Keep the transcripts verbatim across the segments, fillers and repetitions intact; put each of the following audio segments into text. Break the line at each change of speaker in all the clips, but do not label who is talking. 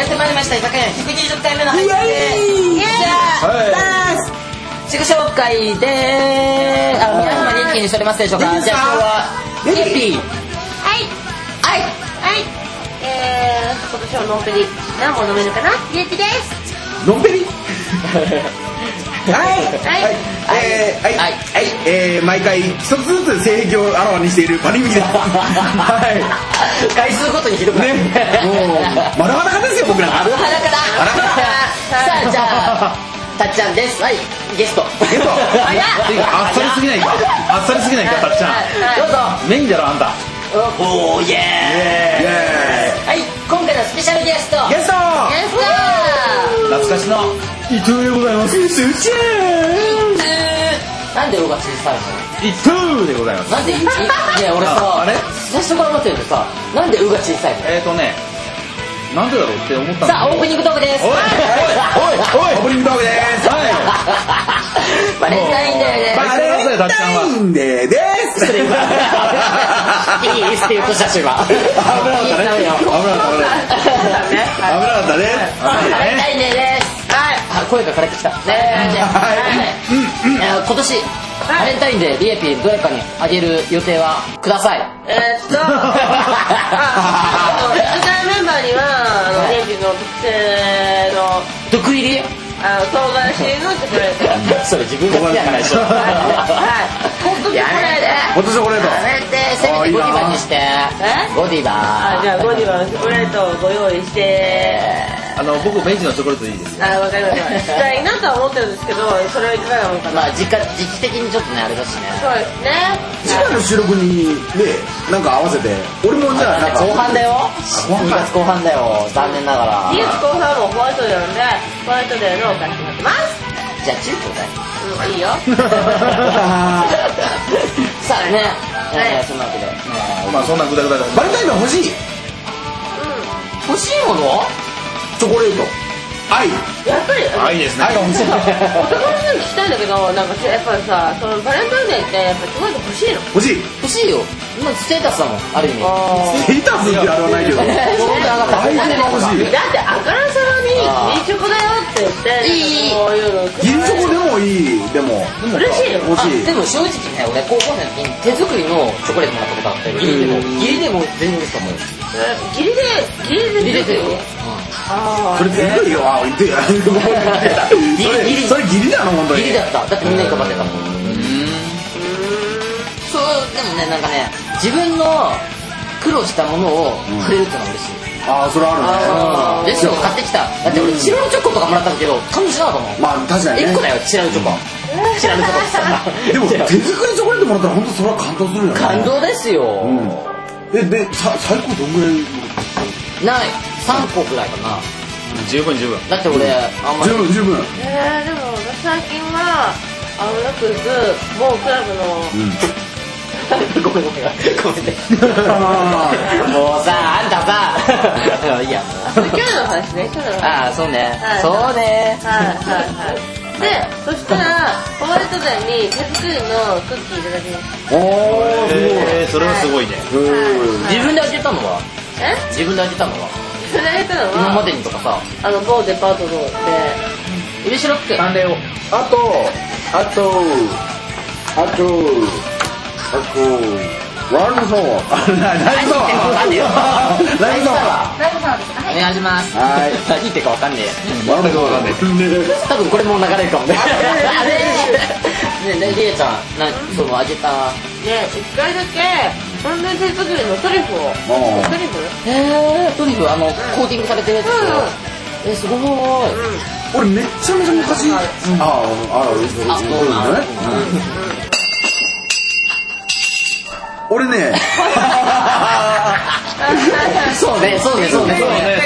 してまいりました居酒屋ひゃくにじゅっかいめの配信で自己紹介でーあ皆様元気にしておりますでしょうか。じゃあ今日はエピー
はい
はい
はいえー今年はのんぺり何本飲めるかなゆうきです。
のんぺりはい
はい
えーはいはいえー毎回一つずつ性癖をあらわにしているパリミキです。はい
回数ごとにひどくなる
ねもう丸裸ですよ僕ら。
丸裸ださあじゃあたっちゃんです。はいゲスト
ゲスト
あっさりすぎないかあっさりすぎないかたっちゃん
どうぞ
メインだろあんた。
おーイエーイはい今回のスペシャルゲスト
ゲスト
ゲスト
懐かしの伊藤でございます。
スーチェ
なんで「う」が小さいの？
伊藤でございます。
なんで「い」いや俺さ
あれ
最初から思ってるけどさなんで「う」が小さいの？
えーとねなんでだろうって思ったんだけど。
さあオープニングトークです。
おいおいおい
オープニングトークです
はい
バレンタインデーです。
バレンタインデーです
いいステート写真は
危なかったね危なかったね危なかったね
バレンタインデーです。はい声が枯れてきたねえじゃあ今年バレンタインデーリエピーどれかにあげる予定はください。
えーっとあの居酒屋メンバーにはあのリエピの特製の
毒入り
あの唐辛子のチョコレート
それ自分が好きだからでしょ。
はいホットチョコレー
ホットチョコレート
やめてせめてゴディバにして
え
ゴディバ
トあじゃあゴディバのチョコレートをご用意して
あの僕明治のチョコレートでいいですよ。
あわかりましたしたいなとは思ってるんですけどそれはいかがなのかな。
まあ時間時期的にちょっとねあれだしね
そうですね
次回の収録にねなんか合わせて俺もじゃあなんか
後半だよ
後半
にがつ後半だよ残念ながら
にがつこう半もホワイトデーなんでホワイトデーのお返しになってます
じゃあ中古だよ
うんいいよ
さあね
はい
えーそんなわけでね
まあそんなグダグダだ。
バレンタインが欲しい
欲しいもの
チョコレート愛
やっぱり
あいいですね。
愛が欲しい
男の人に聞きたいんだけどなんかやっぱりさそのバレンタインデーってやっぱチョコレート欲しいの
欲しい
欲しいよまあステータスだもんある意味
ステータスってあれはないけど愛が欲しい
だってあからさまに義理チョコだよって言って
いい
そういうの
義理チョコでもいいでも
嬉しいよ
欲しい
あでも正直ね俺高校生の時に手作りのチョコレートもらったことあって義理でも義理でも全然嬉しかったもん
義理で義理で
義理で
あ
それ手作りよあ言ってそれそれ義理なの本当に
義理だっただってみんなに配ってたもんそうでもねなんかね自分の苦労したものをくれるってのは嬉しい
ああそれあるね
レシオ買ってきただって俺チロルチョコとかもらったけど感動しなかったもん
まあ確かにね
いっこだよチロルチョコチロルチョコって
でも手作りチョコレートもらったら本当それは感動するよね
感動ですよ
うんえでさ最高どんぐらい
ないさんこぐらいかな
十分十分。
だって俺あんまり
十分十分
えー、でも私最近はあのよく行く某クラブの
ごめんごめんごめんねもうさあんたさいいや
去年の話ね去年の話
ああそうね
はい
そうね
はいはいはいでそしたらホワイトデーに手作りのクッキーいただきました
おおすごい
えーそれはすごいね。
自分で開けたのは
え
自分で開けたのは
それあげたのは
今までにとかさ
あの某デパートで
嬉しろって
判例を。
あとあとあとあとワールドソー何そ
何よ
何そ
お願いします
はい
何言ってかわかんねえ
ワールドソー
多分これも流れるかもねねねりえちゃんなそのあげた
で一回だけ本当に手作りのトリュフを
おー
トリュフ
へえトリュフあのコーティングされてるやつでしょえすごーい
俺めっちゃめちゃ昔ああああそうですね俺ね
そうねそうねそうねそうね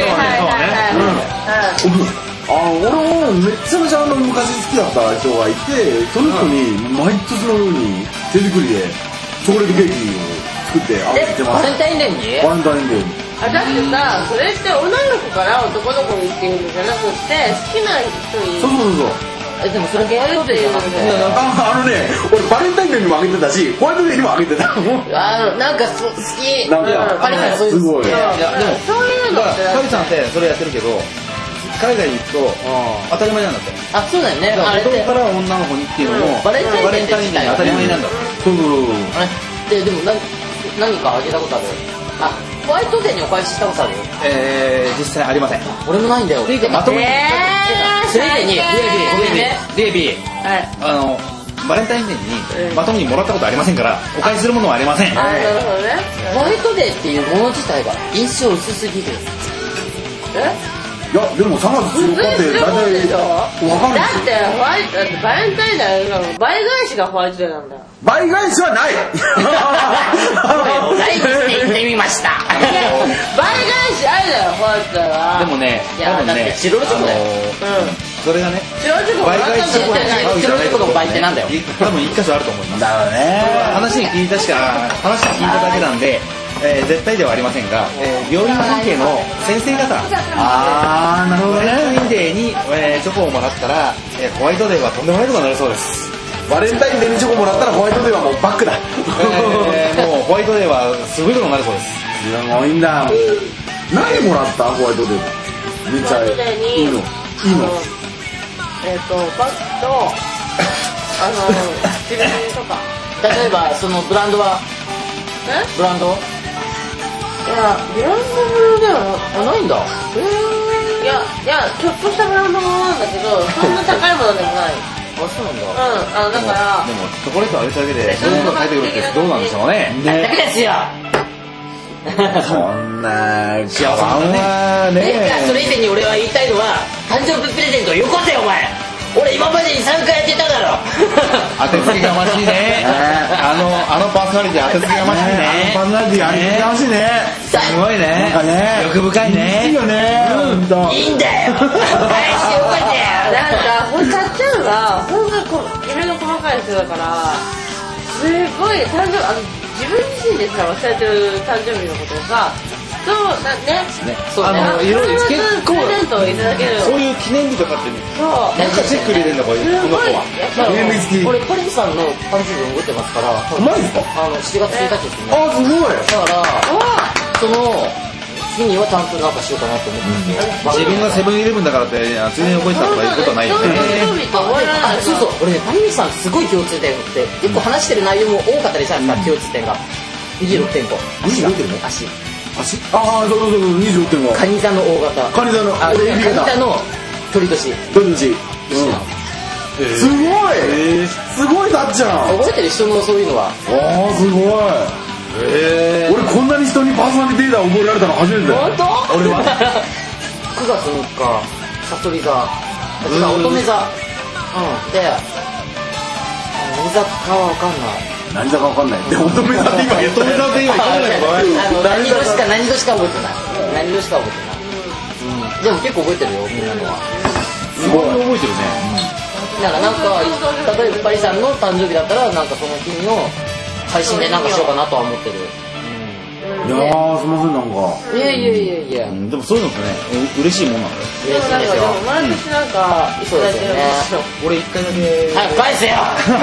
あの俺もめっちゃめちゃあの昔好きだった人がいてその人に毎年のように手作りでチョコレートケーキを作ってあげてます
バレンタインデーに
バレンタインデーに
あだってさそれって女の子から男の子にっていうのじゃなくって好きな人に
そうそうそう
えでもそれゲームっていうの
ああのね俺バレンタインデーにもあげてたしホワイトデーにもあげてた
あのなんかそ好き
なんか
パリさんそういう
すごい
いやでも
そういういうのって
カリさんってそれやってるけど海外に行くと当たり前なんだって。
あ、そうだよね。あれ
男から女の子にっていうのも
バレンタインデー
に当たり前なんだって。
そうそうそう。
あれででも何何かあげたことある？あ、ホワイトデーにお返ししたことある？
えー、実際ありません。
俺もないんだよ。
まとめに
え
それ以前に ディーエービー
はい。
あのバレンタインデーにまとめにもらったことありませんからお返しするものはありません。
あ、なるほどね。
ホワイトデーっていうもの自体が印象薄すぎる。
え？
いやでもさんがつついたって大体わかる
だってホワイトだってバレンタインデー倍返しがホワイトデーなんだよ。
倍返しはない
来月で行ってみました。
倍返しあるだよホワイトデーは。
でもね、
いや
多分ね
だって白チョコだよ。
うん。
それがね
白チョコもらったんだよ。
白チョコの倍ってなんだよ。
多分一箇所あると思います。
だよね。
話に聞いたしか話に聞いただけなんで、えー、絶対ではありませんが、えー、病院関係の先生方
あーなるほど
バレンタイ
ね。
ンデーに、えー、チョコをもらったら、えー、ホワイトデーはとんでもないことになるそうです。
バレンタインデーにチョコもらったらホワイトデーはもうバックだ。
えー、もうホワイトデーはすごいことになるそうです。
すごいんだ。何もらったホワイトデー？めっちゃいいの。いいの。
えっとバッグとあの自分とか。
例えばそのブランドは
え？
ブランド？
いやブランドものでは
あ、ないんだ。
いやいやちょっとしたブランドものなんだけどそんな高いものでもない。
あ、そうなんだ。
うんあのだから
でもチョコレートあげただけでそういうことが返ってくるってどうなんでしょうね。
ダメですよ。
そんな
幸せだね。
いや、それ以前に俺は言いたいのは誕生日プレゼントよこせよお前。俺今までにさんかいやってただろ。
当てつけがましいね。あのあのパーソナリティ当てつけがましいね。
パーソナリティやりつけがましいね。
すごいね。
なんかね
欲深いね。
いいよね。
いいんだよ。返してよこせよ。
なんかほんとたっちゃんがほんとこきめの細かい人だからすごい誕生あの自分自身でさ忘れてる誕生日のことをさそうだね。
そうね。
あのいろいろ結構
プレゼントをいただける。
そういう記念日とかって
そう。
なんかチェック入れてんだこれこの子は。
記念日付き。
俺パリさんの誕生日覚えてますから。
うまいですか？
あのしちがつついたちですね。
あすごい。
だからその日にはちゃんとなんかしようかなと思ってます。
自分がセブンイレブンだからって常に覚えてたとかいうことはないよね。
あ、そうそう、俺ね、パリミさんすごい共通点があって結構話してる内容も多かったりしたんですか、共通点がにじゅうろくてんご。
にじゅうろくてんご？
足
足？ああそうそうそうにじゅうろくてんご。
カニ座の大型
カニ座の
あ、カ
俺
ニ座の鳥年。
どっち？すごいすごいたっちゃん。
覚えてる人のそういうのは。
ああすごい。俺こんなに人にパーソナリティデータ覚えられたの初めてだよ。
本当？
俺は
くがつむいかさそり座、違う乙女座、うんで何座かは分かんない。
何座か分かんない。で乙女座って今言った。
乙女座って今言ったんだけど
あの何年しか何年しか覚えてない。何年しか覚えてない。うん、でも結構覚えてるよみんなのは。
すごい覚えてるね。
なんかなんか例えばパリさんの誕生日だったらなんかその日の配信でなんかしようかなとは思ってる。
いやーすみませんなんか。
いやいやいやいや。
でもそういうのってね嬉しいもんなんだよ。
嬉しいですよ。
毎年なんか
そうですよね。
俺一回だけ
早く返せよ。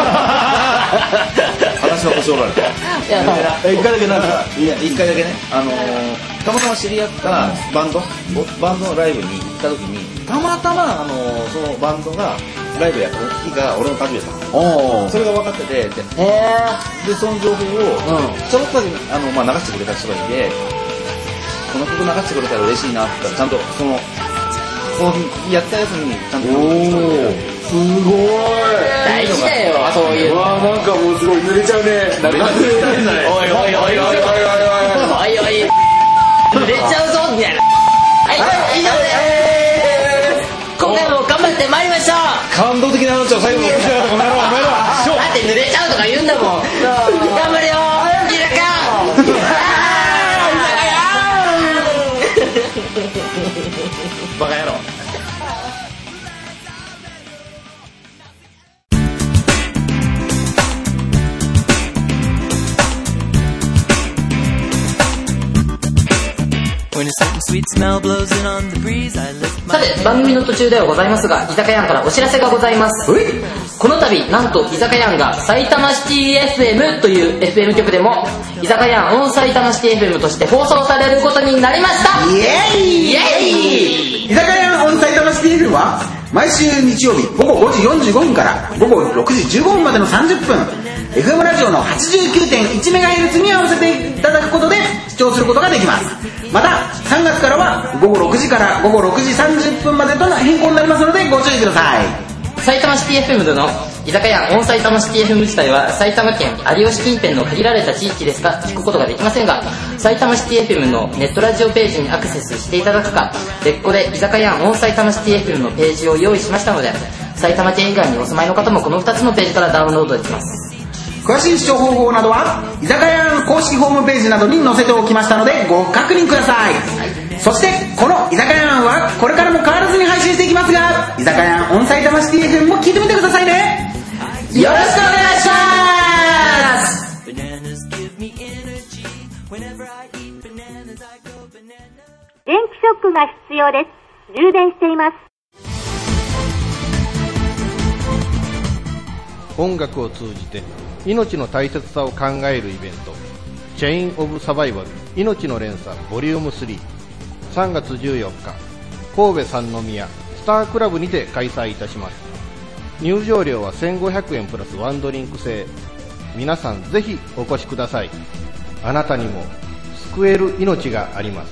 話の腰折られた。
いや
一回だけなんか
いや一回だけねあのー、たまたま知り合ったバンドバンドのライブに行った時にたまたまあのー、そのバンドがライブやった日が俺の誕生日だったの。それが分かっててで、でその情報をちょろっとだけあの、まあ、流してくれた人がいてこの曲流してくれたら嬉しいなって言ったらちゃんとそのその日やったやつにちゃんと
すごい
大事だよそういうの。
わなんかもうすごい濡れちゃうね。
おいおいおいおいおいおいおいおい濡れちゃうぞみたいな。はい以上です。今回も頑張ってまいりましょう。
感動的な話を最後に言ってたこの野郎お前ら
だって濡れちゃうとか言うんだもん。頑張れよギルカバカ野郎。
When you set
さて番組の途中ではございますが、居酒屋からお知らせがございます。この度なんと居酒屋が埼玉シティ エフエム という エフエム 局でも居酒屋オン埼玉シティ エフエム として放送されることになりました。
イエーイ
イエーイ。
居酒屋オン埼玉シティ エフエム は毎週日曜日午後ごじよんじゅうごふんから午後ろくじじゅうごふんまでのさんじゅっぷん エフエム ラジオの はちじゅうきゅうてんいちメガヘルツ に合わせていただくことで視聴することができます。またさんがつからは午後ろくじから午後ろくじさんじゅっぷんまでとの変更になりますのでご注意ください。
埼玉シティ エフエム での居酒屋オン埼玉シティ エフエム 自体は埼玉県有吉近辺の限られた地域でしか聞くことができませんが、埼玉シティ エフエム のネットラジオページにアクセスしていただくか、別個で居酒屋オン埼玉シティ エフエム のページを用意しましたので、埼玉県以外にお住まいの方もこのふたつのページからダウンロードできます。
詳しい視聴方法などは居酒屋公式ホームページなどに載せておきましたのでご確認ください。そしてこの居酒屋はこれからも変わらずに配信していきますが、居酒屋オン埼玉シティ エフエム も聞いてみてくださいね。よろしくお願いします。
電気ショックが必要です。充電しています。
音楽を通じて命の大切さを考えるイベント、チェインオブサバイバル命の連鎖ボリュームスリー、さんがつじゅうよっか神戸三宮スタークラブにて開催いたします。入場料はせんごひゃくえんプラスワンドリンク制。皆さんぜひお越しください。あなたにも救える命があります。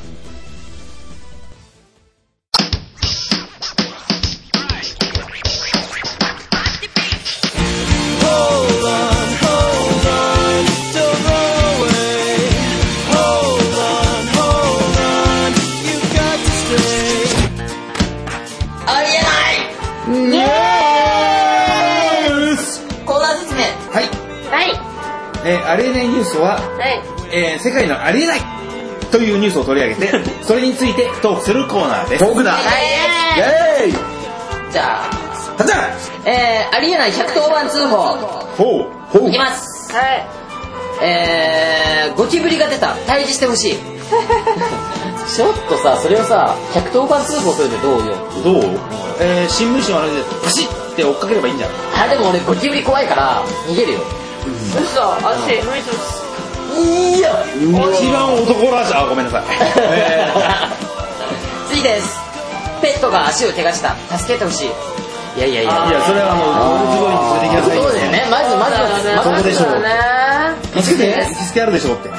えー、ありえないニュースは、はいえー、世界のありえないというニュースを取り上げてそれについてトークするコーナーです。
トークだ。イエーイ。
じゃあ
じゃあ
えー、ありえないひゃくとおばん通報
ほうほう
いきます。
はい
えー、ゴキブリが出た、退治してほしい。ちょっとさ、それをさひゃくとおばん通報するってどうよ。
どう、えー、新聞紙をあれでパシッって追っかければいいんじゃない。
あ、でも俺ゴキブリ怖いから逃げるよ。
嘘、足無理です。
いや
一番男らしい。あ、ごめんなさい。え
ー、次です。ペットが足を怪我した、助けてほしい。いやいやいや
いや、それはあの動物病院に連れてきなさい。
そうだよね、まずまずは
そこでしょう。
ね、
助けて行きつけあるでしょって。
はい、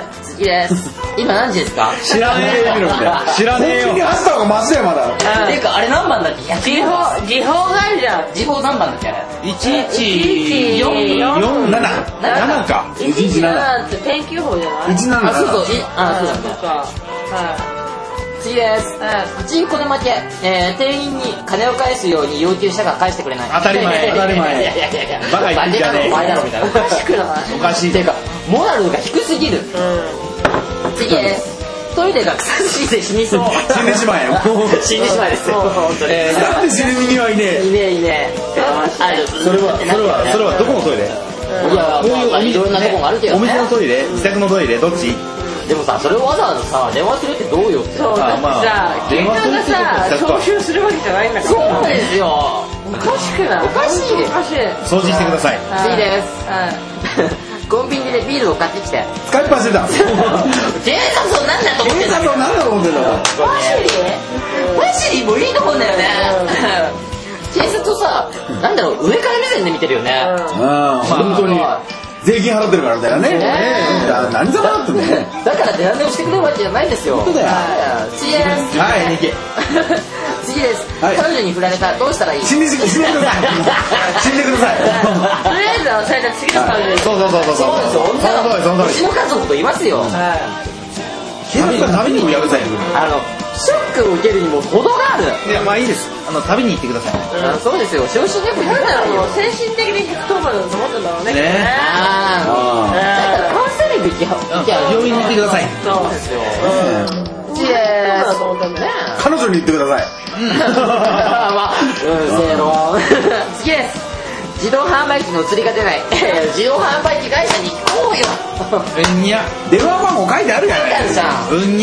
次です。今何時ですか。
知らねえよみたいな。知らねえよ。
本気に走った方がマジだよまだ。
っていうかあれ何番だっけ。
時報時報があるじゃん。
時報何番だっけあれ。
一一四四七七か。
一一七って天気予報じゃない。
一七。
あ、そうそう。あ、そうだね。
はい。
次です。パチンコで負け、えー、店員に金を返すように要求したが返してくれない。
当たり前当たり前。
いやいやいやいや、
バカ言ってんじゃねえ。
お前だろみたいな。おかしくない。
おかしい。
っていうかモラルが低すぎる。次です。トイレが臭すぎて死にそう。
死んでしまえよ。
死んでしまえですよ。本当に。
なんで死ぬ身にはいねえ。
いねえいねえ。
それはそれはそれはどこのトイレ。
いや、こういういろんなとこがあるけどね。
お店のトイレ、自宅のトイレ、どっち。
でもさ、それをわざわざさ電話するってどうよって。
そうだってさ、電話がさ徴収するわけじゃないんだから。
そうですよ。
おかしくない。
おかしい。
おかしい。
掃除してください。
次です。コンビニでビールを買ってきて
使いっぱしてた。
警察を何だと思ってんだ。
警察を何だと思ってんだ。
パシリパシリもいいと思うんだよね。警察をさ、なんだろう、上から目線で見てるよね。
ああ、本当に税金払ってるからみたいなね。何様だってね。
だから出られをしてくれるわけじゃないんですよ。
本当だよ。
次です。
はい、
次です。彼女に振られた、どうしたらいい。
死んでください。死んでください。
とりあえずはそれで次の彼女に。
そうそうそうそう。
そうですよ。うちの家族といますよ。
警察が旅にもやめさい。
あのショックを受けるにも程がある。
いや、まあいいです。あの旅に行ってください。
そうですよ。昇進力
なんだろう、精神的にひゃくとおばんだと思ったんだろうね。
ね。
ああ。だからカウンセリング行きは
病院に行ってください。
そうですよ。
次です。
彼女に言ってください。
まあ、正論。次です。自動販売機の釣りが出ない。自動販売機会社に行こうよ。
うんにゃ。
電話番号書いてあるじゃない。
じゃん。
うんにゃ。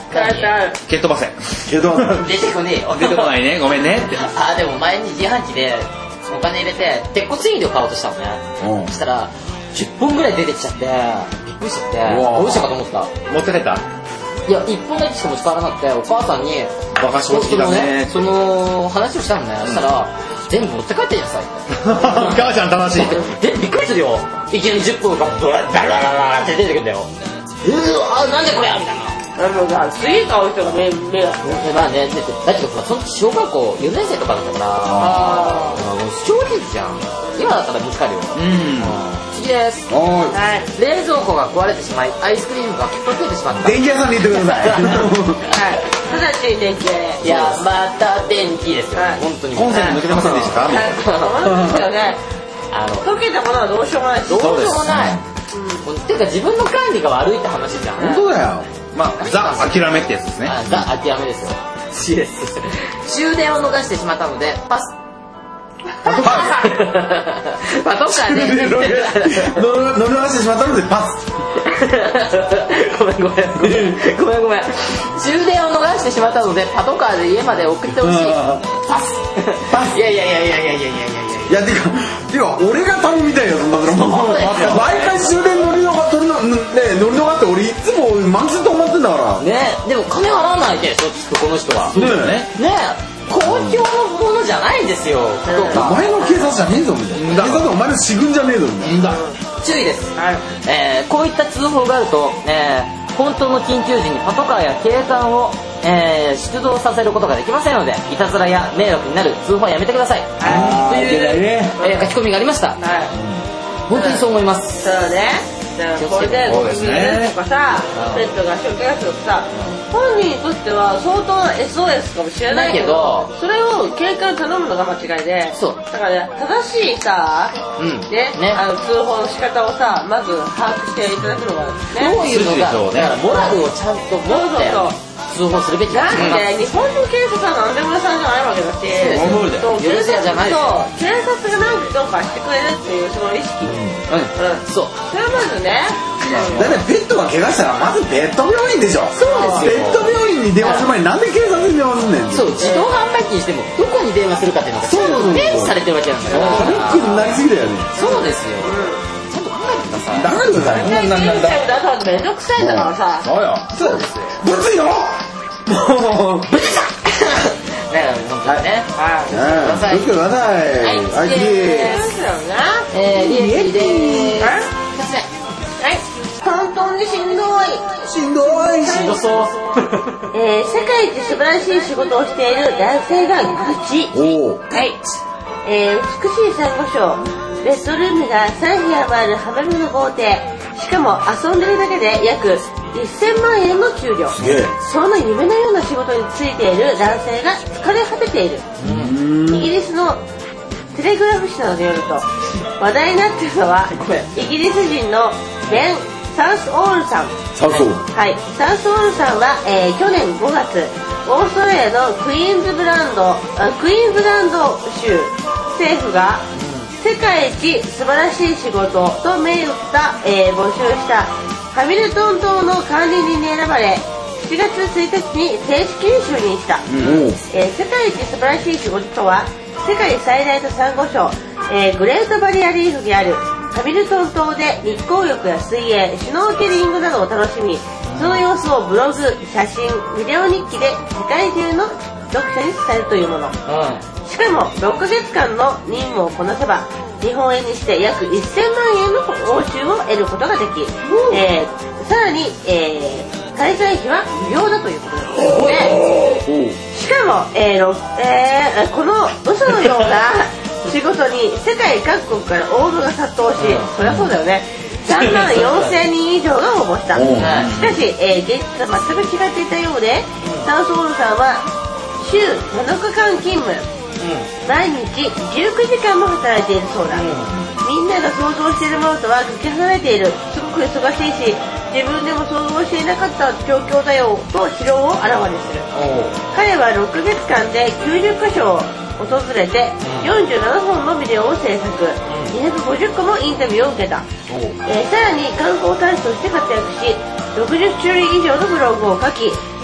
あるある。
蹴っ飛ばせ。
けど
出てこねえよ。
出てこないね、ごめんねって。
あ、でも前に自販機でお金入れて鉄骨飲料買おうとしたのね。
うん
そしたらじゅっぽんぐらい出てきちゃってびっくりしちゃって
うわ
どうしたかと思った。
持って帰った
いやいっぽんだけしか持ち帰らなくてお母さんに
和菓子も好きだね。
その話をしたのね。そしたら全部持って帰ってくださいって
母ちゃん楽しい。
でびっくりするよ。いきなりじゅっぽんがドラダラダラって出てくるんだよ。うわなんでこれやみたいな。
あのさ、次買う人が目目が。
まあね、だけどさ、その小学校よねん生とかだったから
あ
もう超いいじゃん。今だったら見つかるよ。
うん。
次です。
おーい
はい。
冷蔵庫が壊れてしまいアイスクリームが溶けてしまった。
電気屋さんに行ってください
はい。直ちに電気で。
いやまた電気ですよ、
はい
本当に
コンセント抜けてませんでしたかみたいな。
はい。そうですよね。
あの
溶けたものはどうしようもないし。
どうしよう
そうです
もない。もうていうか自分の管理が悪いって話じゃん。
本当だよ
まあ、ザ・諦めってやつですね。
あザ諦めですよ。C です終電を逃してしまったのでパス。パトカーパトカーで
乗り乗り回してしまったのでパス
ごめんごめんごめんごめんごめん終電を逃してしまったのでパトカーで家まで送ってほしい。パス
パス
いやいやいやいやいやいやいやいや
いやてかてか俺が頼みたいよそんなの毎回終電乗り逃って乗り逃って俺いつも満喫止まってんだから
ねでも金払わないでしょきっとこの人は。
そうだよね
ね公共のものじゃないんですよ。どう
お
か
前の警察じゃねえぞみたいな警察お前の私軍じゃねえぞみたいな
注意です。
はい。
えーこういった通報があると、えー本当の緊急時にパトカーや警官を、えー出動させることができませんのでいたずらや迷惑になる通報はやめてください。
あー
という、
いけないね
えー書き込みがありました。
はい。
本当にそう思います。
そうだね。じゃあこれでゴキブリとかさ、ペットが食器がするとさ、本人にとっては相当な エスオーエス かもしれないけど、それを警官に頼むのが間違いで、
そう
だからね、正しいさ、
うん
ね、
ね
あの通報の仕方をさ、まず把握していただくのがね。
どういうのが、
そうでしょうね
だからモラルをちゃんと持って
そうそう
通報するべきだと思います。
なんで日本の警察はなんでも屋さんじゃないわけだし、
そうですよ
そう
許せやじゃないですよ
そう警察が何かどうかしてくれるっていうその意識、うん
うんそう
それはまずね、
だってペットが怪我したらまずペット病院でしょ
そうですよ
ペット病院に電話する前になんで警察に電話すんねん
そう自動販売機にしてもどこに電話するかっていうのが
そうそうそう
明示されてるわけなんだから
パニックになりすぎだよね
そうですよちゃんと考えてください。
ダメだよ
大体現在だとめんどくさいんだからさ、
そうよ。
そうですよ
ぶついのもう
ね本当にね
うん
ください
ぶつけてください
はい
はい次
次で
そうだよな。
えーリエキでーす
はい
すいません
はい。本当にしんどい。
しんどい
しんどそう
えー、世界一素晴らしい仕事をしている男性が愚痴。
おお
はい。えー、美しい珊瑚礁。ベッドルームがさん部屋もあるハマルの豪邸。しかも遊んでるだけで約せんまんえんの給料。
すげえ
そんな夢のような仕事についている男性が疲れ果てている。イギリスのテレグラフ紙などによると話題になっているのはイギリス人のベン・サウスオールさん。
サウスオール
はい、サウスオールさんは、えー去年ごがつオーストラリアのクイーンズブランドあクイーンズランド州政府が世界一素晴らしい仕事と銘打った、えー募集したハミルトン島の管理人に選ばれしちがつついたちに正式に就任した、
おお
えー世界一素晴らしい仕事とは世界最大のサンゴ礁、えーグレートバリアリーフにあるハミルトン島で日光浴や水泳シュノーケリングなどを楽しみその様子をブログ写真ビデオ日記で世界中の読者に伝えるというもの。しかもろっかげつかんの任務をこなせば日本円にして約せんまんえんの報酬を得ることができ、えーさらに、えー滞在費は無料だということですね。しかも、えーろえーこの嘘のような仕事に世界各国から応募が殺到し、そりゃそうだよね、さんまんよんせんにん以上が応募した。しかし、えー現実は全く違っていたようでサウスオールさんは週なのかかん勤務、毎日じゅうくじかんも働いているそうだ、みんなが想像しているものとはかけ離れている、すごく忙しいし自分でも想像していなかった状況だよと疲労をあらわにする。彼はろっかげつかんできゅうじゅっかしょを訪れてよんじゅうななほんのビデオを制作、にひゃくごじゅっこもインタビューを受けた、えーさらに観光大使として活躍しろくじゅっしゅるい以上のブログを書き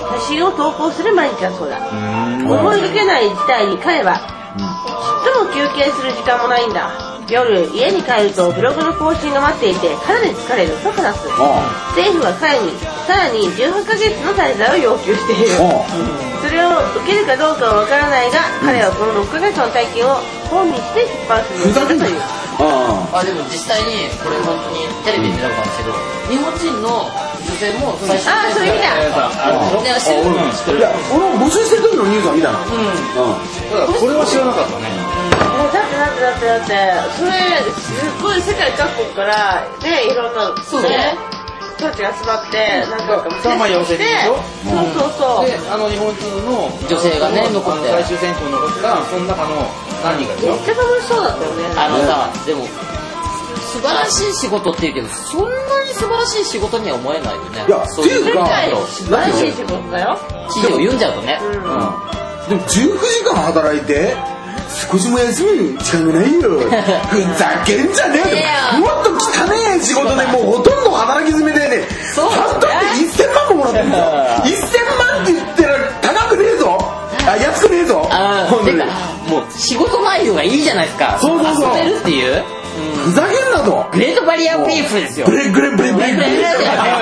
写真を投稿する毎日だそうだ。思いがけない事態に彼はちっとも休憩する時間もないんだ。夜家に帰るとブログの更新が待っていてかなり疲れると話す。政府は彼にさらにじゅうはちかげつの滞在を要求している。それを受けるかどうかはわからないが、彼はこのろっかげつの体験を本にして出版する予定だという。
あでも実際にこれ本当にテレビで見たことあるんですけど、日本人の女性も最初
ああそれ見た。
ねしてるの知ってる。
いや俺も募集してる時のニュースは見たの。
うん。これは知らなかったね。
だってだってだってだってそれすっごい世界各国からねいろんな
そうね
人たちが集まってなんか
さんまんよんせんにんでしょ。
そうそうそう。
であの日本人の
女性がね残って
最終選考に残ったその中の何人かでしょ。
めっちゃ楽しそうだったよね。
あのさでも素晴らしい仕事って言うけどそんなに素晴らしい仕事には思えないよね。
いや
そういう
っていうか
素晴らしい仕事だよ。
記事を読んじゃうとね。
うん
でもじゅうくじかん働いて少しも休む時間がないよ。ふざけんじゃねえよ。もっと汚ねえ仕事でもうほとんど働き詰めでね半年でせんまんももらってるんだよ。せんまんって言ったら高くねえぞ。あ安くねえぞ。
あ
本当に
てかもう仕事内容がいいじゃないですか。
そうそうそう
遊べるっていう
ふざけんなと。
グレートバリアリーフですよ。
ブレブレブレブレブレ
グレート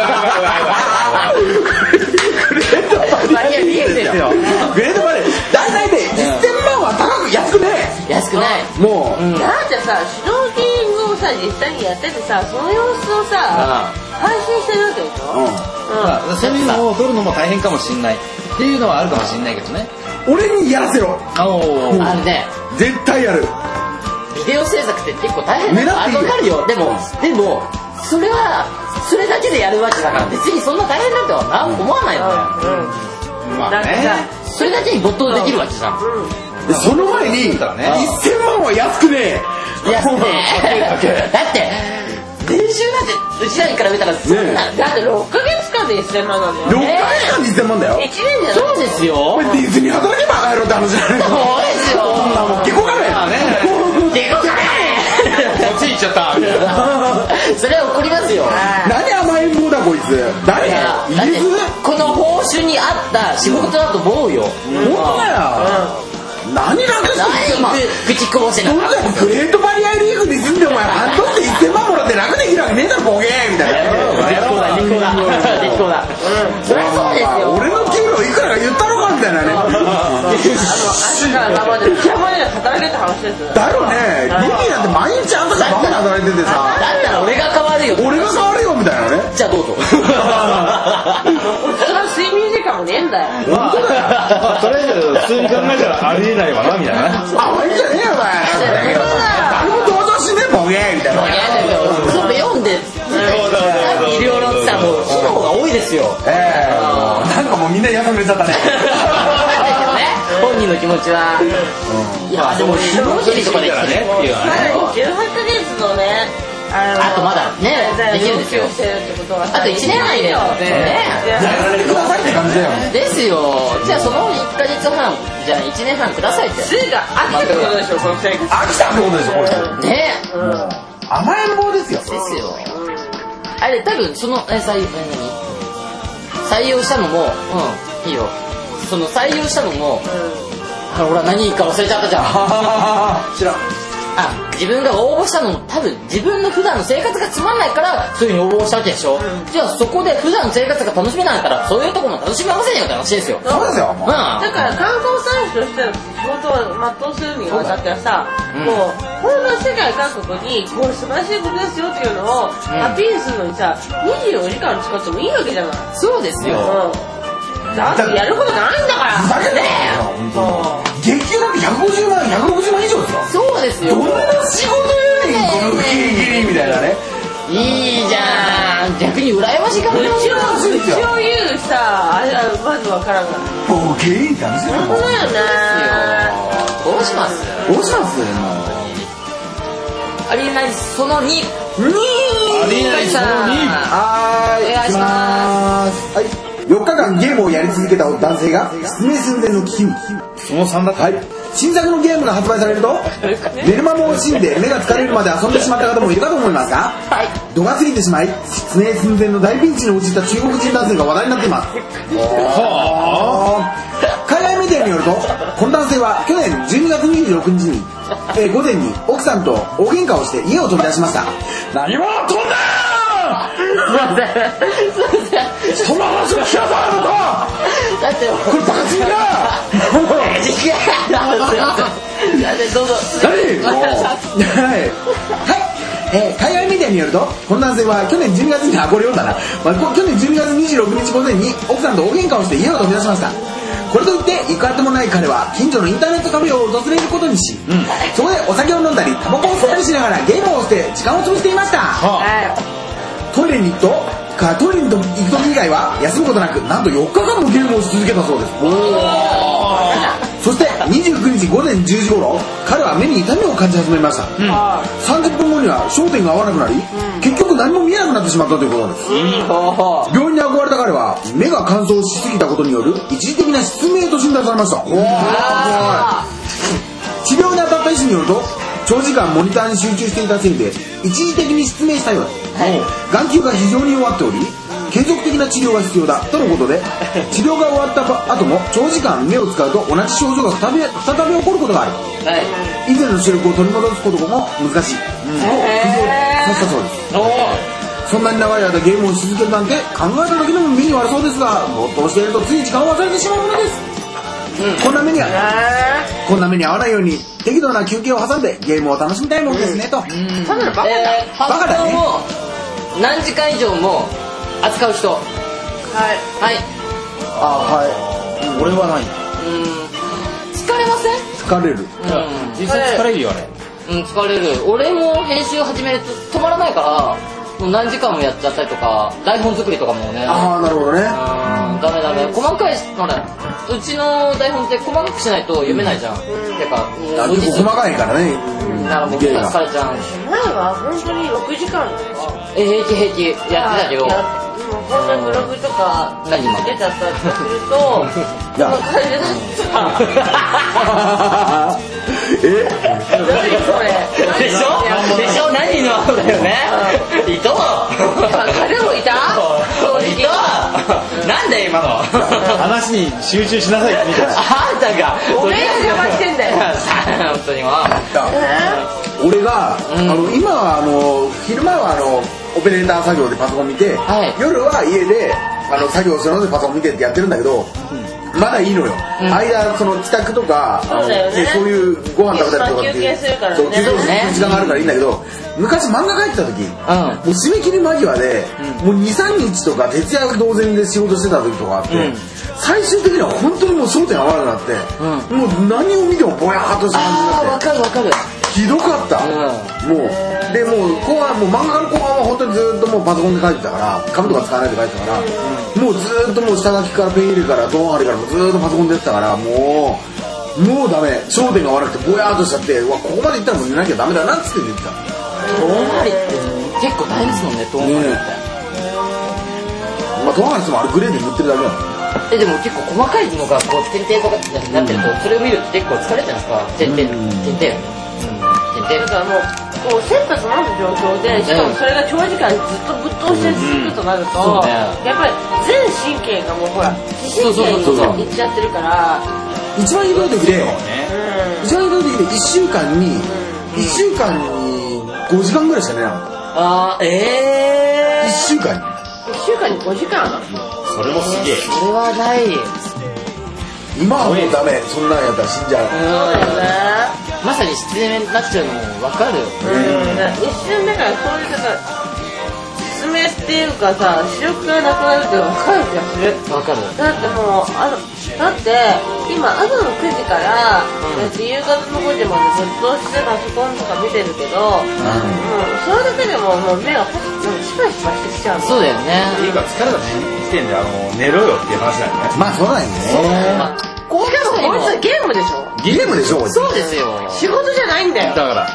バリアリーフですよ。
グレートバレー大体でせんまんは高く安くね
安くない
えもう
だってさシュノーケリングをさ実際にやっててさその様子をさ配信してるわけでしょ。
まあそういうのを撮るのも大変かもしれないっていうのはあるかもしれないけどね。
俺にやらせろ。
あのね
絶対やる。
ビデオ制作って結構大変だから分かるよ。でもでもそれはそれだけでやるわけだから別にそんな大変なんてはな思わないのよ。
まあ
だってさ
ね。
それだけに没頭できるわけじゃん。
でその前にせんまんは安くねえ。
安くねだって年収なんてうちらに比べたらそんな
だってろっかげつかんでせんまんなんだよ。
ろっかげつかんでせんまんだよ。
いちねんじゃない。
そうですよ。
お前ディズニー働けば帰ろうって話じゃないの。
そうですよ。
そんなもん結構かね
でこかね
こっち行っちゃったみたいな。
それは怒りますよ。
何甘えん坊だこいつ。誰
いや
イ
だって
ギリス。
この報酬に合った仕事だと思うよ。
本当だよ。何楽してせんまん。
何口こぼせな
そんなグレートバリアリーフに住んでお前半年でせんまんもらって楽できるわけねえだろボケーみたいな。
適当だ適当だ適当だ。そりゃそうですよ。
俺の給料いくらか言ったのかみたいなね。
あの朝から生で邪魔で働けって話ですよ。
だよね。リリーなんて毎日朝から晩まで働いててさ。
だったら俺が変わるよ。
俺が変わるよみたいなね。
じゃあどうぞ。
それは睡眠時間もねえんだよ。
まあとりあえず普通に考えたらありえないわなみたいな。
甘いんじゃねえよお前。誰も同情しねえボケーみたいな。
それ読んで医療論ってさもう火の方が多いですよ。
ええなんかもうみんなやさぐれちゃったね。
本人の気持ちは。いやでもシュノーケリングとかできるねっていう
まだじゅうはちかげつのね
あとまだねできるんですよ。あといちねんはんいるよね。
やられてくださいって感じだよ。
ですよ。じゃあそのいっかげつはんじゃあいちねんはんくださいって。
ついが飽きたってことでしょこの生活。
飽きたってことでしょこれ。
ね
甘えん坊ですよ。
ですよ。あれ多分そのえ採用採用したのもうんいいよ。その採用したのもあ俺は何か忘れちゃったじゃん。
知らん。
あ自分が応募したのも多分自分の普段の生活がつまんないからそういうふうに応募したわけでしょ。じゃあそこで普段の生活が楽しめないからそういうとこも楽しめませんよって話ですよ。
そうですよ。
うん。
だから観光産業としての仕事を全うするにあたってはさ、
うん
もうこんな世界各国にこれ素晴らしいことですよっていうのをアピールするのにさにじゅうよじかん使ってもいいわけじゃない。
そうですよ。
うんだってやることないんだから
ふざけんなよ本当に。月給だってひゃくごじゅうまんひゃくろくじゅうまん以上ですよ。
そうですよ。
どんな仕事やねんこのギリギリみたいなね。
いいじゃん。逆に羨ましがって
うちを
そうですよ
うちを言うさあれはまずわからんから
ボケーって話ですよ。
本当だよね。
どうします？
どうしますも
ありえないそのに。
う。に
ありえないそのに
はーい。
お願いします。
はい。 よっかかんゲームをやり続けた男性が失明寸前の危機に。
そのさんだった。
はい。新作のゲームが発売されると寝る間も惜しんで目が疲れるまで遊んでしまった方もいるかと思いますが、度が過ぎてしまい失明寸前の大ピンチに陥った中国人男性が話題になっています。海外メディアによるとこの男性は去年じゅうにがつにじゅうろくにちに、えー、午前に奥さんと大喧嘩をして家を飛び出しました。何も飛んだその話を聞かされると
だって
これバカチンだ
だってどうぞ
何はい、えー、海外メディアによるとこの男性は去年じゅうにがつにあこれ読んだな、まあ、去年じゅうにがつにじゅうろくにち午前に奥さんと大喧嘩をして家を飛び出しました。これといって行くあてもない彼は近所のインターネットカフェを訪れることにし、うん、そこでお酒を飲んだりタバコを吸ったりしながらゲームをして時間を潰していました、はあ、トイレに行くとかトイレに行く時以外は休むことなくなんとよっかかんもゲームをし続けたそうです。そしてにじゅうくにち午前じゅうじ頃彼は目に痛みを感じ始めました、うん、さんじゅっぷんごには焦点が合わなくなり、うん、結局何も見えなくなってしまったということです、うん、病院に運ばれた彼は目が乾燥しすぎたことによる一時的な失明と診断されました。治療に当たった医師によると長時間モニターに集中していたせいで一時的に失明したようです、はい、眼球が非常に弱っており継続的な治療が必要だとのことで治療が終わった後も長時間目を使うと同じ症状が再び、再び起こることがある、はい、以前の視力を取り戻すことも難しい、うん、と苦情させたそうです。そんなに長い間ゲームをし続けるなんて考えただけでも目に悪そうですが没頭しているとつい時間を忘れてしまうものです、うん、こんな目にはこんな目に合わないように適度な休憩を挟んでゲームを楽しみたいものですね、うん、と、うん、
ただのバカだ、えー、バカだね。何時間以上も扱う人。はいはい
あはい、
うん、俺はない。
うん疲れません？
疲れる、うん、
実際疲れるよね。
うん疲れる。俺も編集始めると止まらないからもう何時間もやっちゃったりとか台本作りとかもね。
ああなるほどね。うん
ダメダメ細かいほらうちの台本って細かくしないと読めないじゃん、うん、てか
あ結構細かいからね、
うん、だからもう疲れちゃう。
前は本当にろくじかん
え平気平気やってたけど
こんなブログとか出ちゃったりとかするとこの感じだった
え
何これ
でしょでしょ何のだよねいた彼もいたいたなんだよ今の
話に集中しなさいみたいな
あんたが
俺が邪魔してんだよ
本当には
俺が、うん、あの今はあの昼間はあのオペレーター作業でパソコン見て、はい、夜は家であの作業するのでパソコン見てってやってるんだけど、うん、まだいいのよ、うん、間その帰宅とか
そうだよね、
そういうご飯食べたりとかっていう
休憩するからね、
そう休憩する時間があるからいいんだけど、昔漫画描いてた時、うん、もう締め切り間際で、うん、もうにさんにちとか徹夜同然で仕事してた時とかあって、うん、最終的には本当にもう焦点合わなくなって、うん、もう何を見てもぼやーっとした感じになって。
あーわかるわかる
ひどかった、うん、もうでもう後半もう漫画の後半は本当にずっともうパソコンで書いてたから紙とか使わないで書いてたから、うん、もうずっともう下書きからペン入れから胴張りからもうずっとパソコンでやってたからもうもうダメ焦点が悪くてぼやーっとしちゃってうわここまでいったらもう寝なきゃダメだなっつって言ってた。
胴張りって結構大変ですもんね胴張りって、ね、
まあ胴張りってもあれグレーで塗ってるだけなの。
えでも結構細かいのがこう点々とかになってると、うん、それを見ると結構疲れてないですか点々点々
だからもうこう切羽詰まる状況でしかもそれが長時間ずっとぶっ通して続くとなると、うんうんね、やっぱり全神経がもうほら視神経にいっちゃってるから
一番ひどい時で、うん、一番ひどい時でいっしゅうかんに、うん、いっしゅうかんにごじかんぐらいしか寝なかった。
あーえー
いっしゅうかんに
いっしゅうかんにごじかん
それもすげえ。
それはない。
今はもうダメそんなんやったら死んじゃう。
そうだよね。
まさに失明になっちゃうのも分かる。
うん一瞬だからそういう方失明っていうかさ視力がなくなるって分かる気がする。
分かる。
だってもうあのだって今朝のくじから、うん、夕方のごじまでずっとしてパソコンとか見てるけど、うん、もうそれだけでももう目がパシパシパシしてきちゃうの。
そうだよね。
っていうか疲れた時点であの寝ろよっていう話だよね。
まあそうだよね。
まあこういうのこいつはゲームでしょ。
ゲームでしょ。
そうですよ。
仕事じゃないんだよ。
だから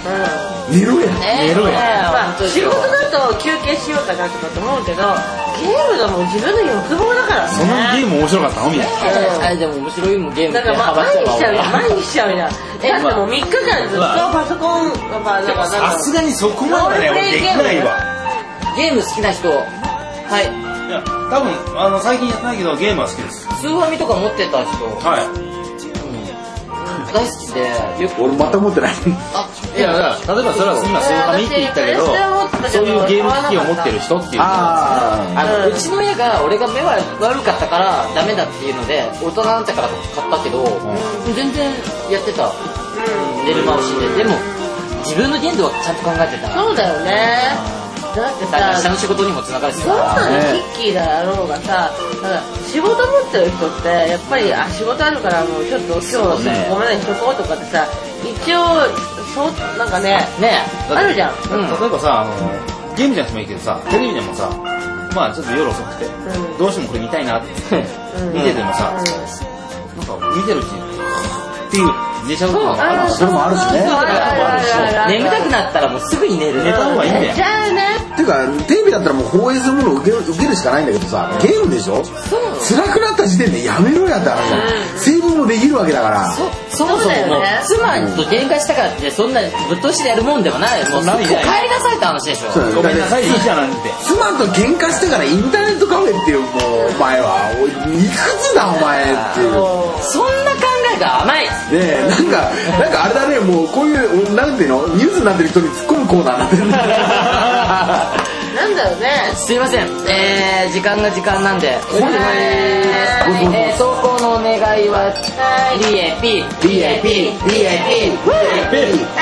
寝ろや
ね
寝ろや
まあ仕事だと休憩しようかなとかと思うけどゲームがもう自分の欲望だからね。
そのゲーム面白かったのみたいな。
あれでも面白いもんゲームって
だからまあ毎日しちゃうよ毎日しちゃうよ。えだってもうみっかかんずっとパソコンまあなんか
さすがにそこまではね俺できないわ。
ゲーム好きな人はい
いや多分あの最近やってないけどゲームは好きです。
スーファミとか持ってた人
はい
大好きでよく
俺また持ってない。
あ
いやだから例えばそれは今スーファミって言ったけどそういうゲーム機器を持ってる人っていうのは
あ
あのうちの親が俺が目は悪かったからダメだっていうので大人になってから買ったけど全然やってた寝る間をしででも自分の限度はちゃんと考えてた
そうだよね。だって
だから
さ
下の仕事にもつながるし
どんな
さ
にキッキーだろうがさ、なんか仕事持ってる人ってやっぱりあ仕事あるからもうちょっと今日ごめんなさいしとこうとかってさ一応そうなんかね
ね
あるじゃん。
例えばさあのゲームじゃなくてもいいけどさテレビでもさまあちょっと夜遅くて
うん
どうしてもこれ見たいなって見ててもさなんか見てるうちにっていう寝ちゃうこともあるし
それもあるしね。
眠たくなったらもうすぐに寝る
寝た方がいいんだよ
じゃあね
ていうかテレビだったらもう放映するものを受ける受けるしかないんだけどさゲームでしょ辛くなった時点でやめろやって話じゃん。セーブもできるわけだから
そそもそももう妻と喧嘩したからってそんなぶっ通しでやるもんでもないもう帰りなさいって話でしょ
そうだよ
ごめんなさいいいじゃんなんて
妻と喧嘩してからインターネットカフェっていうもうお前はおいいくつだお前っていう
そんな考えが甘い
ねえなんかなんかあれだねもうこういうなんていうのニュースになってる人に突っ込むコーナーになってる
なんだろうね。
すいません、えー、時間が時間なんでお願いします、えー、投稿のお願いは ディーエーピー ディーエーピー ディーエーピー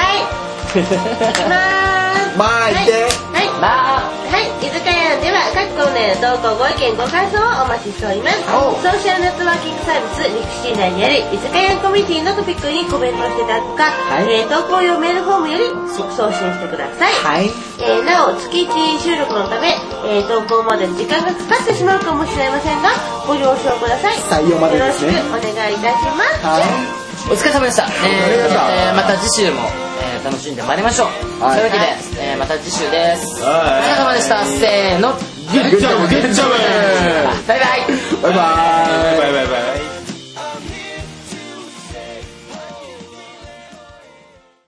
はい
まあ言って
はい
まあ
はい居酒屋では各コーナーの投稿ご意見ご感想をお待ちしております。ソーシャルネットワーキングサービスミクシー内にある居酒屋コミュニティのトピックにコメントしていただくか、えー投稿用メールフォームより送信してください。
はい
えーなお月いち収録のため、えー投稿まで時間がかかってしまうかもしれませんがご了承ください。
採用までですね
よろしくお願いいたします。
はい
お疲れ様でした、えーえーまた次週も、えー楽しんでまいりましょう、
はい
というわけで、えーまた次週ですお
はい
疲れ様でしたせーの
ゲッチャブゲッチャブ
バイバイ
バイバイ